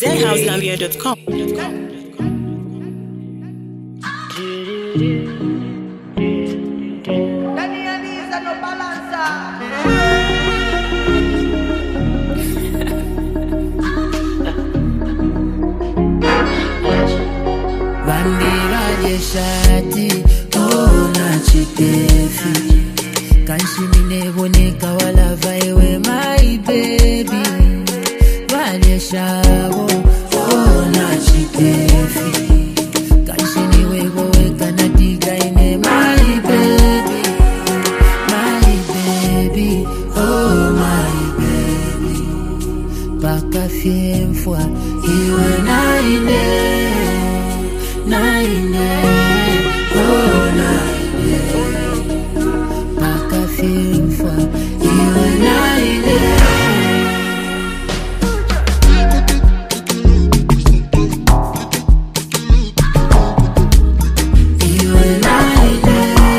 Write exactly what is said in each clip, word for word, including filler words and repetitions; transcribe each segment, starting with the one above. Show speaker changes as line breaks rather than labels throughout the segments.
dead house gambia dot com.
Bandera shati ona chitefi kanshi mineboneka wala vaiwe my baby vale shabo ona chitefi kanshi niwewe wekana diga ine my baby my baby oh my baby baka fiemfwa iwe na ine Naine, oh naine, baka filmfwa, iwe naine. Iwe naine.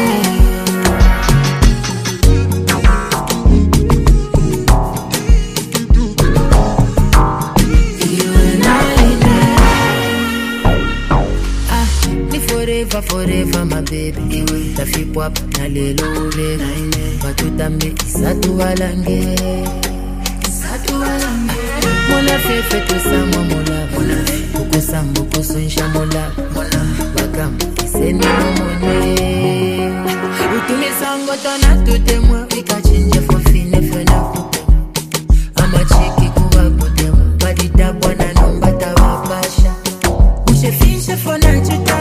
Iwe naine. Forever, forever, my baby. Tafi pop na lelo ule. Batutambe isatu walange. Isatu walange. Mola fefe to samwa mola. Mola kuku sambu kusunsha mola. Mola wakam iseni momone. Utumi sango tona tutemwa. Wika chinje fofine fena kuku. Ama chiki kuwa kutemwa. Badita bwana nomba tawapasha. Ushe finche fona chuta.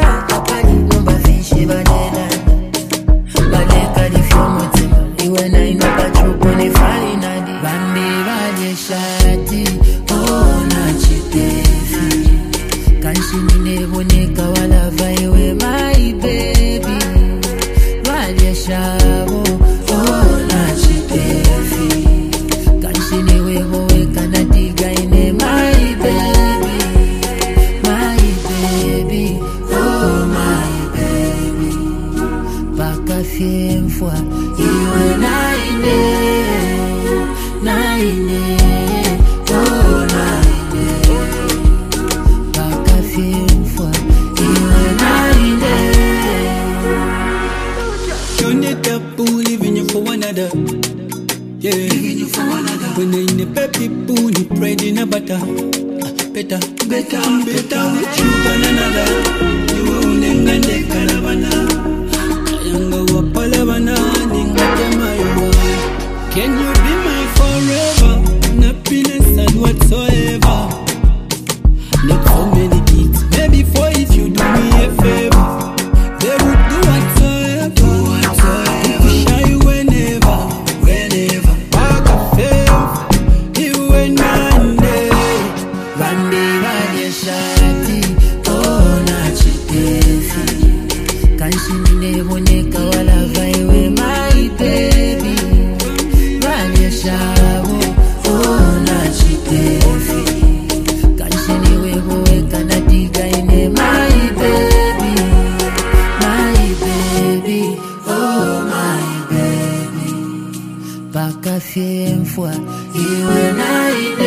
Balela baleka difyomutima iwe na inoka chukuni finally bambi vale shati ona chitefi kanshi mineboneka wala vaiwe my baby vale shabo ona chitefi kanshi niwewe wekana diga ine my baby my baby oh my baka fiemfwa iwe naine naine oh naine baka fiemfwa iwe naine.
You need a boo, leaving you for one another. Yeah, leaving you for one another. When they in the baby boo, you prayed in a butter. Better, better, better with you than another. You won't end the caravana. Can you be my forever? Happiness and whatsoever. Not so many beats, maybe four if you do me a favor. They would do whatsoever, whatsoever. To shy you whenever, whenever. Back a fail, you and Monday.
Bambi vale shati, oh na chitefi. Kanshi mineboneka wala vaiwe my baby. Vale shabo, oh na chitefi. Kanshi niwewe wekana diga ine my baby. My baby, oh my baby. Baka fiemfwa, iwe naine.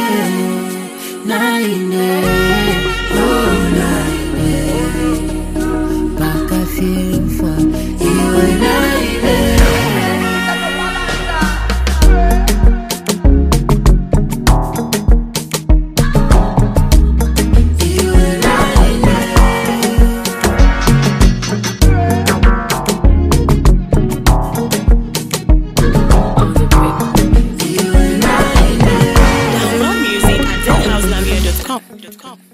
Naine, oh naine. Baka fiemfwa, iwe naine. Iwe naine.
Download music at dead house gambia dot com.